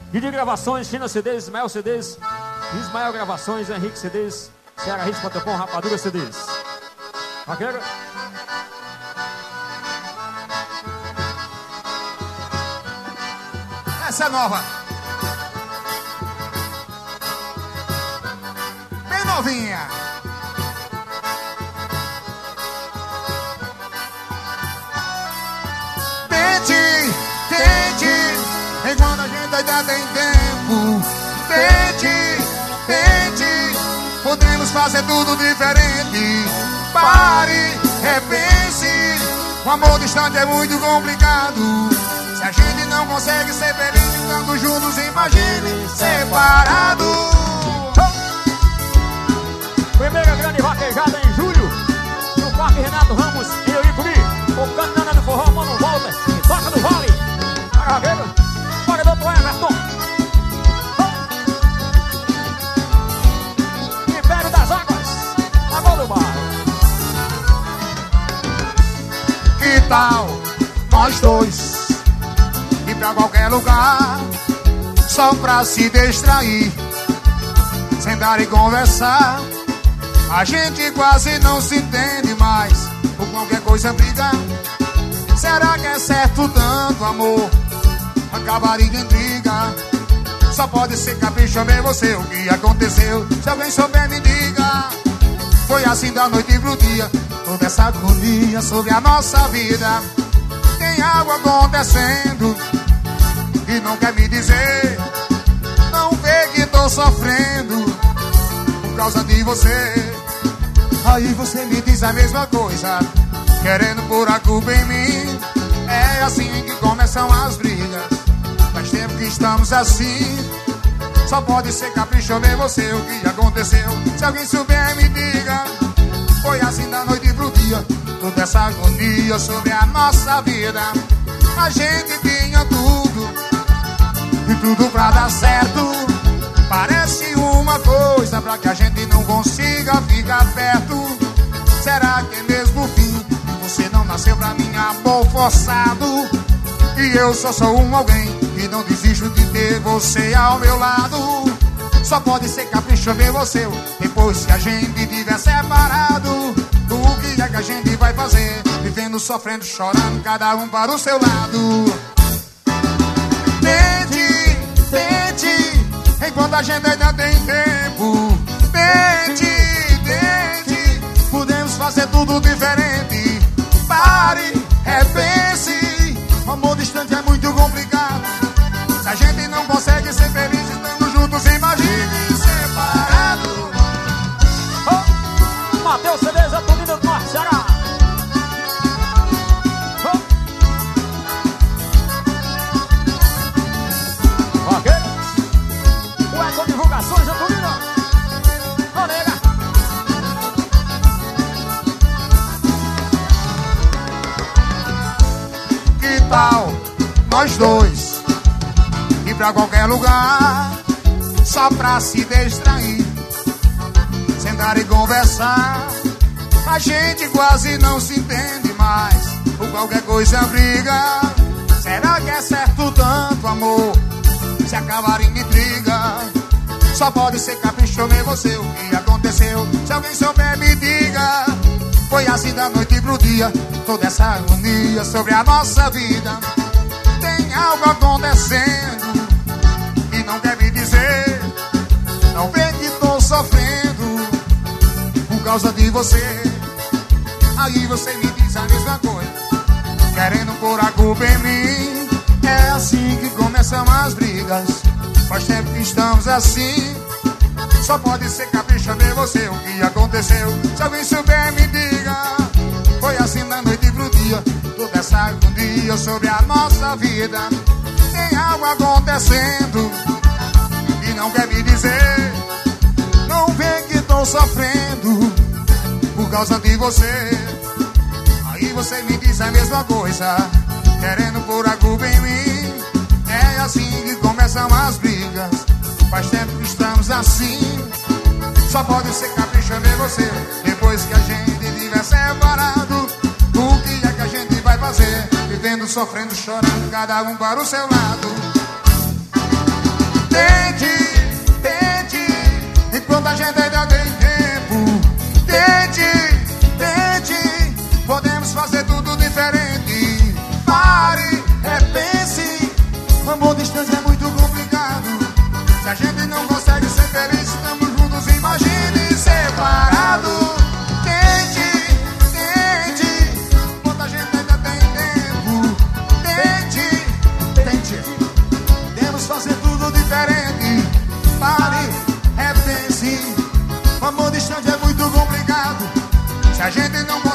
Didi Gravações, China CDs, Ismael CDs, Ismael Gravações, Henrique CDs, Ceará Hits, Patapão, Rapadura CDs. Vaqueiro. Essa é nova. Bem novinha. Tente, tente, enquanto a gente ainda tem tempo. Tente, tente, podemos fazer tudo diferente. Pare, repense, o amor distante é muito complicado. Se a gente não consegue ser feliz estando juntos, imagine separado. Primeira grande vaquejada em julho, no Parque Renato Ramos, em Euricubi. O Canana do Forró, Mano Volta, e toca no Vale. Para Vaqueiro, bora doutor Everton. Império das Águas, a gol do bar. Que tal nós dois ir pra qualquer lugar, só pra se distrair, sentar e conversar? A gente quase não se entende mais, por qualquer coisa briga. Será que é certo tanto amor acabaria em briga? Só pode ser capricho, amei você. O que aconteceu? Se alguém souber me diga. Foi assim da noite pro dia, toda essa agonia sobre a nossa vida. Tem algo acontecendo e não quer me dizer. Não vê que tô sofrendo por causa de você. Aí você me diz a mesma coisa, querendo pôr a culpa em mim. É assim que começam as brigas. Faz tempo que estamos assim. Só pode ser capricho, amei você. O que aconteceu? Se alguém souber me diga. Foi assim da noite pro dia, toda essa agonia sobre a nossa vida. A gente tinha tudo e tudo pra dar certo. Parece uma coisa pra que a gente não consiga ficar perto. Será que é mesmo o fim? Você não nasceu pra mim, amor forçado. E eu só sou um alguém que não desisto de ter você ao meu lado. Só pode ser capricho ver você depois que a gente tiver separado. O que é que a gente vai fazer? Vivendo, sofrendo, chorando, cada um para o seu lado. Tente, tente, enquanto a gente ainda tem tempo. Tente, tente, podemos fazer tudo diferente. Pare, repense, o amor distante é muito complicado. Se a gente não consegue ser feliz estando juntos, imagine separado. Oh, Matheus CDs, a Toninho do Norte, Ceará. Vaqueiro, o Eco Divulgações, a Toninho. Ô, nega. Que tal nós dois ir pra qualquer lugar, só pra se distrair, sentar e conversar? A gente quase não se entende mais, por qualquer coisa briga. Será que é certo tanto amor se acabar em intriga? Só pode ser capricho, nem você. O que aconteceu? Se alguém souber me diga. Foi assim da noite pro dia, toda essa agonia sobre a nossa vida. Tem algo acontecendo e não quer me dizer. Não vê que tô sofrendo por causa de você. Aí você me diz a mesma coisa, querendo pôr a culpa em mim. É assim que começam as brigas. Faz tempo que estamos assim. Só pode ser capricho, ver você. O que aconteceu? Se alguém souber me diga. Foi assim da noite pro dia, toda essa agonia sobre a nossa vida. Tem algo acontecendo e não quer me dizer. Não vê que tô sofrendo por causa de você. Aí você me diz a mesma coisa, querendo pôr a culpa em mim. É assim que começam as brigas. Faz tempo que estamos assim. Só pode ser capricho ver você depois que a gente tiver separado. O que é que a gente vai fazer? Vivendo, sofrendo, chorando, cada um para o seu lado. pensando diferente. Pare, repense. O amor distante é muito complicado. Se a gente não